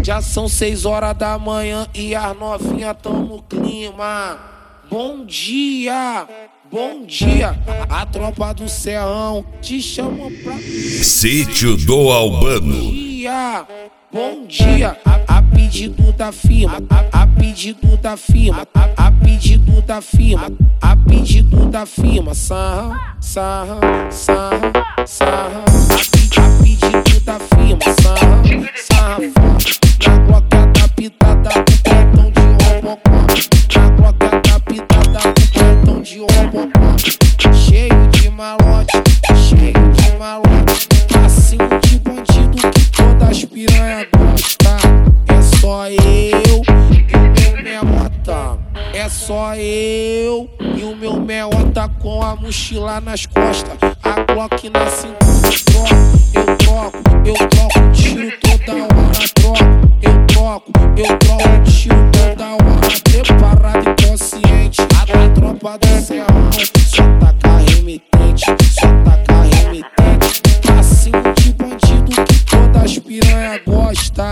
Já são 6 horas da manhã e as novinhas tão no clima. Bom dia, a tropa do Serrão te chama pra... Sítio do Albano. Bom dia, a pedido da firma, a pedido da firma, a pedido da firma, a pedido da firma, sarra, sarra, sarra, sarra, a pedido da firma, sarra, sarra, na gloca da pitada do cartão de robocó, na gloca da pitada do cartão de robocó, cheio de malote, passinho de bandido que todas as piranha gosta. É só eu e o meu meota. É só eu e o meu meota com a mochila nas costas, a Glock na cintura. Eu troco tiro toda hora. Eu troco tiro toda hora. Preparado e consciente, a tropa do Serrão só taca remetente, só taca remetente. Passinho de bandido que todas as piranha gosta.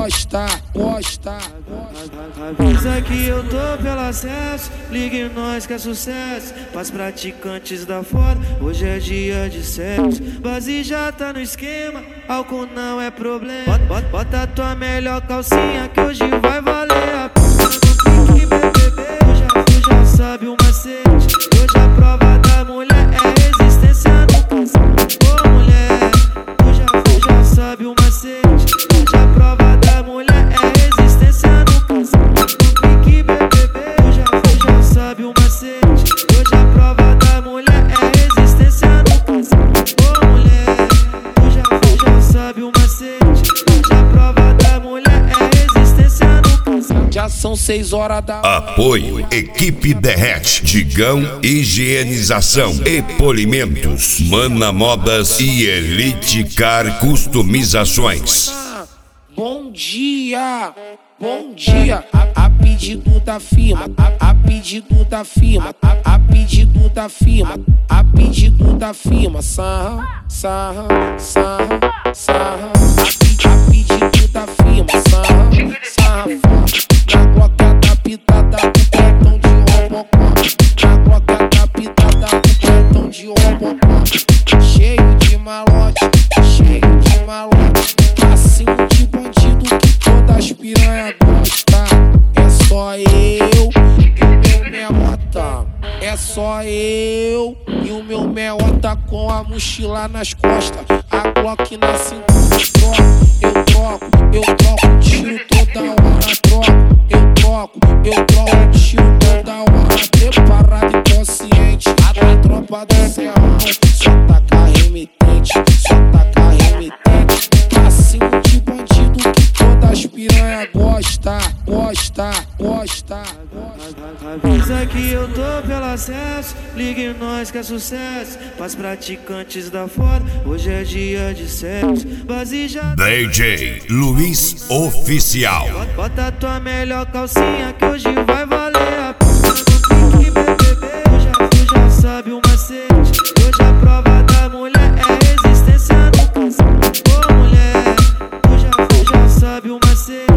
Avisa que eu tô pelo acesso, ligue nós que é sucesso. Pras praticantes da fora, hoje é dia de sexo. Base já tá no esquema, álcool não é problema. Bota tua melhor calcinha que hoje vai valer a pena. No pique BBB, tu já sabe o macete. Hoje a prova da mulher é resistência no casamento. Ô mulher, tu já sabe o macete. Hoje a prova da mulher é resistência no casamento. No pique BBB, tu já sabe o macete. Hoje a prova da mulher é resistência no casamento. Ô mulher, tu já sabe o macete. Hoje a prova da mulher é resistência no casamento. Já são 6 horas da... Apoio Equipe Derrete, Digão Higienização e Polimentos, Mana Modas e Elite Car Customizações. Bom dia, a pedido da firma, a pedido da firma, a pedido da firma, a pedido da firma, sarra, sarra, sarra, sarra, a pedido da firma, sarra, sarra, na gloca da pitada do cartão de robocó, na gloca da pitada do cartão de robocó, cheio de malote, passinho de bandido que todas as piranha gosta. É só eu e o meu meota. É só eu e o meu meota com a mochila nas costas, a Glock na cintura. Eu troco tiro toda hora. Eu troco tiro toda hora. Preparado e consciente, a tropa do Serrão só taca remetente, só taca remetente. Passinho de bandido que todas as piranha gosta. Avisa que eu tô pelo acesso, ligue nós que é sucesso. Pras praticantes da fora, hoje é dia de sexo. Base já... DJ Luiz Oficial. Bota tua melhor calcinha que hoje vai valer a pena. No pique BBB, tu já sabe o macete. Hoje a prova da mulher é resistência no casamento. Ô mulher, tu já sabe o macete.